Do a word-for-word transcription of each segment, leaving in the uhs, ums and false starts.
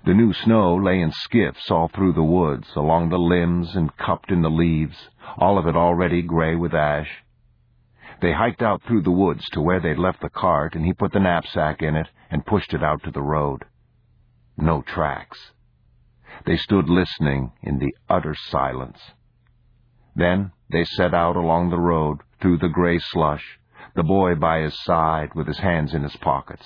The new snow lay in skiffs all through the woods, along the limbs and cupped in the leaves, all of it already gray with ash. They hiked out through the woods to where they'd left the cart, and he put the knapsack in it and pushed it out to the road. No tracks. They stood listening in the utter silence. Then they set out along the road, through the gray slush, the boy by his side with his hands in his pockets.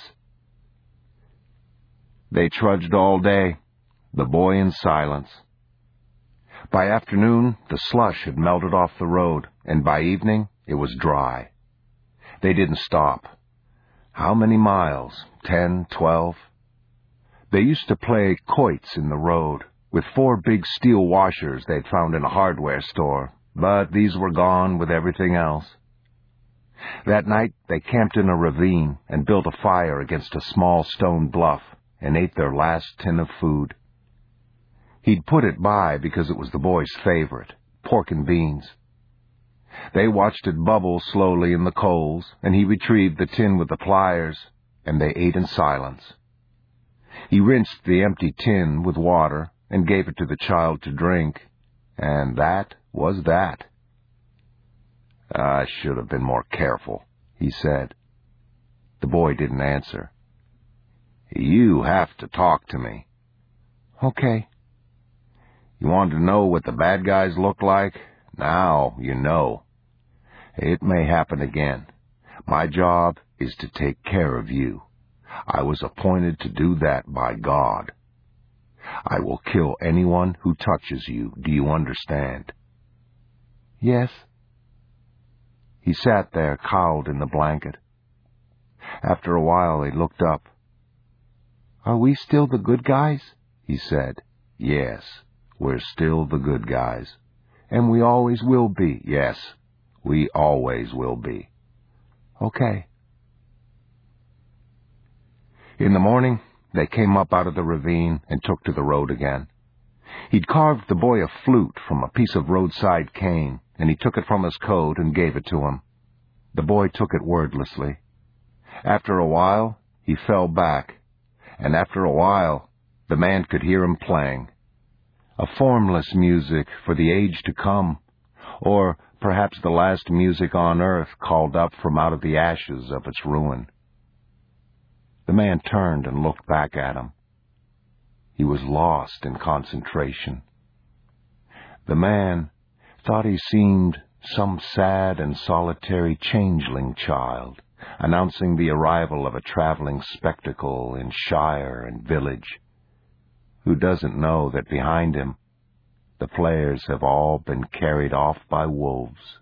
They trudged all day, the boy in silence. By afternoon, the slush had melted off the road, and by evening, it was dry. They didn't stop. How many miles? Ten, twelve? They used to play quoits in the road, with four big steel washers they'd found in a hardware store, but these were gone with everything else. That night, they camped in a ravine and built a fire against a small stone bluff and ate their last tin of food. He'd put it by because it was the boy's favorite, pork and beans. They watched it bubble slowly in the coals, and he retrieved the tin with the pliers, and they ate in silence. He rinsed the empty tin with water and gave it to the child to drink, and that was that. "I should have been more careful," he said. The boy didn't answer. "You have to talk to me." "Okay." "You wanted to know what the bad guys look like? Now you know. It may happen again. My job is to take care of you. I was appointed to do that by God. I will kill anyone who touches you. Do you understand?" "Yes." He sat there, cowled in the blanket. After a while, he looked up. "Are we still the good guys?" he said. "Yes, we're still the good guys. And we always will be." "Yes, we always will be." "Okay." In the morning, they came up out of the ravine and took to the road again. He'd carved the boy a flute from a piece of roadside cane, and he took it from his coat and gave it to him. The boy took it wordlessly. After a while, he fell back, and after a while, the man could hear him playing. A formless music for the age to come, or perhaps the last music on earth called up from out of the ashes of its ruin. The man turned and looked back at him. He was lost in concentration. The man thought he seemed some sad and solitary changeling child, announcing the arrival of a traveling spectacle in shire and village, who doesn't know that behind him the players have all been carried off by wolves.